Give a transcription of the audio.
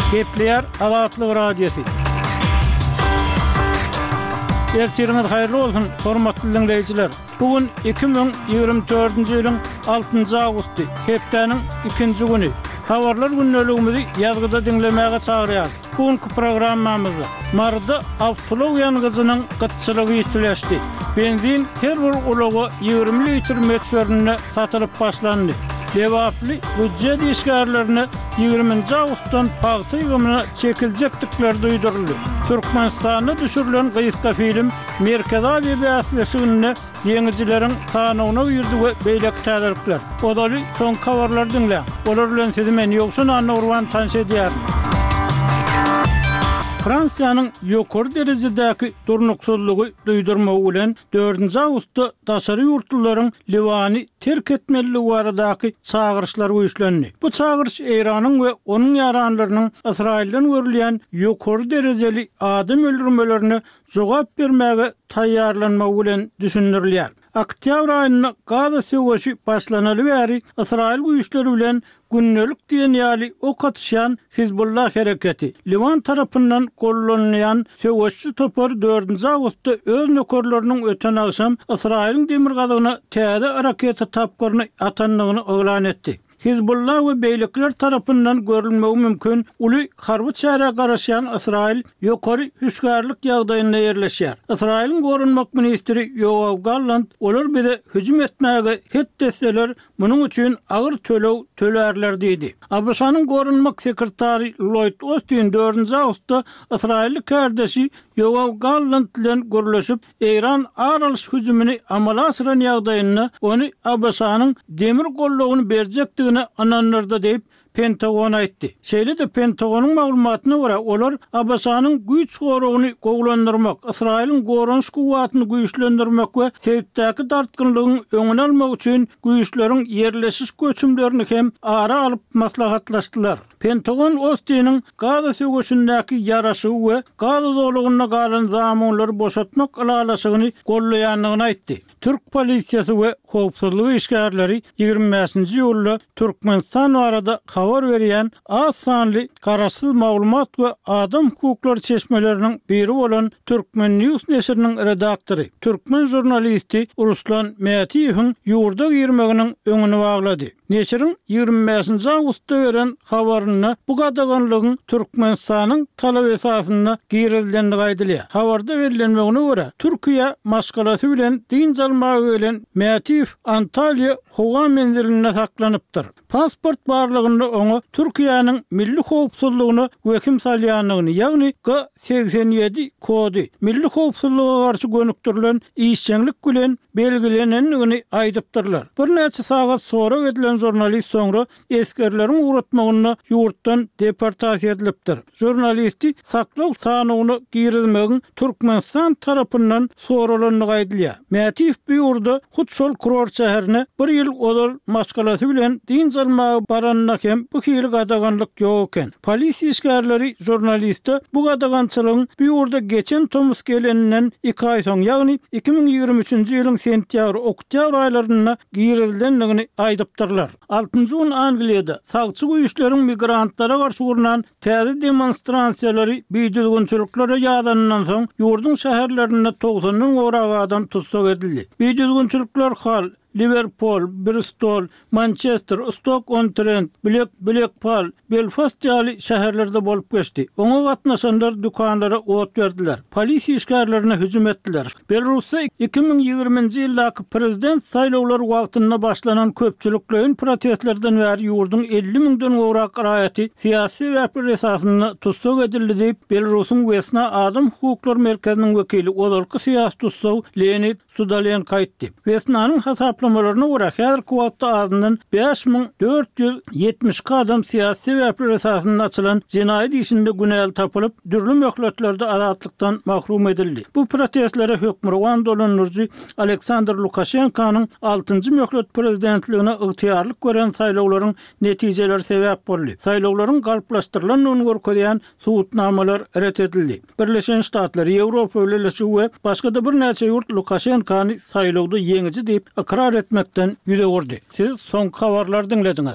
Gepler Azatlyk Radiosu. Ertiriniz hayırlı olsun, hormatly dinleyijiler. Bugün 2024-nji ýylyň 6-njy awgusty, hepdeniň 2-nji güni. Habarlar günnäligimizi ýazgyda dinlemäge çagyrýar. Bugünkü programmamyzda marda awtolog ýangyzynyň gytçylygy ýetileşdi. Benzin her bir ulagy 20 litr metrine satylyp başlandy. Devaplı büdjet işgärlerini 20-nji awgustdan paýty ýygymyna çekiljekdikleri duýduruldy. Türkmenistanda düşürilen gyýyska film Merkez Aziýa ýaşagyny ýeňijileriň kanagyna ýürdi we beýlek täzelikler. Odaly soň habarlar dinle. Olar bilen sizi men ýoksun anurwan tanış edýär. Fransiýanyň ýokary derejedäki durnuksuzlygy duýdurmagy bilen 4-nji awgustda daşary ýurtlaryň Liwany terk etmeligi baradaky çagyrışlar güýçlendi. Bu çagyrış Iranyň we onuň ýaranlarynyň Israilden görülýän ýokary derejeli adam öldürmelerini jogap bermäge taýýarlanmagy bilen düşündirilýär. Oktyabr aýyna Gaza söwüşi başlanaly bäri Israil güýçleri bilen günnelik diýen ýaly ok atýan Hizbullah hereketi Liwan tarapyndan gollanýan söwüşçi topar 4-nji awgustda öz nökerleriniň öten agşam Israiliň demir gazyna täze raketa tapgyryny atanlygyny oglan etdi. Hizbullah we beýlekler tarapyndan görülmegi mümkin uly harby çäre garaşan Israil ýokary hüşgärlik ýagdaýynda ýerleşýär. Israiliň gorunmak ministri Yoav Gallant olar bize hüjüm etmäge het deseler munyň üçin agyr tölew tölerler diýdi. ABC-nyň gorunmak sekretary Lloyd Austin 4-nji awgustda Israillik kardeşi Yoav Gallant bilen görleşip Iran aralyş hüjümini amala asyran ýagdaýynda ony ABC-nyň demir gollugyny berjekdi ananlarda diýip Pentagon aýtdy. Şeýle de Pentagonyň maglumatyna görä olar ABC-nyň güýç goragyny gowlandyrmak, Israiliň gorunç guwatyny güýçlendirmek we täzetdäki dartgynlygyň öňüni almak üçin güýçleriň ýerleşiş göçümlerini hem ara alyp maslahatlaşdylar. Pentagon Austin'in Gaza söwüşindäki ýaraşy we Gaza dolugyna galan zamanlary boşatmak alalaşygyny gollaýanlygyny aýtdy. Türk polisiýasy we howpsuzlyk işgärleri 25-nji ýylda Türkmenistan barada habar berýän az sanly garaşsyz maglumat we adam hukuklary çeşmeleriniň biri bolan Türkmen News neşriniň redaktory, Türkmen jurnalisti Ruslan Mätiýewiň ýurda girmeginiň öňüni baglady. Neşrin 25-nji awgustda beren habaryna bu gadaganlygyň Türkmenistanyň talap esasyna girildiğini gaýdylýar. Habarda berilenmegine görä Türkiýe maşgalasy bilen din jalmagy bilen Mätiýew Antalya howa menziline saklanypdyr. Pasport barlygynda oňa Türkiýanyň milli howpsuzlygyny wekim salýanlygyny, ýagny G87 kody milli howpsuzlyga garşy gönüktirilen işçilik bilen belgilenenligini aýdypdyrlar. Bir näçe sagat sonra edilen jurnalist soňra eskerleriň uğratmagyna ýurtdan deportasiýa edilipdir. Jurnalisti saklaw sanagyny girizmegin Türkmenistan tarapyndan soralanyny gaýdylýar. Mätiýew bu ýurda Hutşol Kuror şäherine bir ýyl odal maşgalasy bilen din jalmagy baranyna hem bu hili gadaganlyk ýok eken. Polisiýa işgärleri jurnalisti bu gadagançylygyň bu ýurda geçen tomus geleninden 2 aý soň, ýagny 2023-nji ýylyň sentýabr, oktyabr aýlaryna girildiğini aýdypdyrlar. 6-njy gün Angliýada sagçy güýçleriň migrantlara garşy gurulan täze demonstrasiýalary biýdilgünçilikleri ýadanyndan soň ýurdun şäherlerinde 90-nyň goragy adam tutsak edildi. Biýdilgünçilikler Hull, Liverpool, Bristol, Manchester, Stoke-on-Trent, Blackpool, Belfast ýaly şäherlerde bolup geçdi. Oňa gatnaşanlar dükanlara ot berdiler. Polisiýa işgärlerine hüjüm etdiler. Belarusda 2020-nji ýyldaky prezident saýlawlary wagtynda başlanan köpçüliklerin protestlerden bäri ýurdun 50 000-den gowrak raýaty syýasy wagtlar esasyna tutsak edildi diýip Belarusyň Wesna Adam Hukuklary Merkeziniň wekili olarky syýasy tutsak Leonid Sudalyenko aýtdy. Wesnanyň hesaplamalarına görä häzirki wagtda adından 5470 adam syýasy wagtlar esasyna açylan jinaýat işinde günäl tapylyp dürli möhletlerde azatlykdan mahrum edildi. Bu protestlere hökmran dolanurjy Aleksandr Lukashenkonyň 6-njy möhlet prezidentligine ygtyýarlyk gören saýlawlaryň netijeleri sebäp boldy. Saýlawlaryň galplaşdyrylan görkezýän suwutnamalar ret edildi. Birleşen Ştatlar, Ýewropa Birleşigi we başga da bir näçe ýurt Lukashenkony saýlawda ýeňiji diýip ikrar etmekden ýüze gordy. Siz soň habarlar dinlediňiz.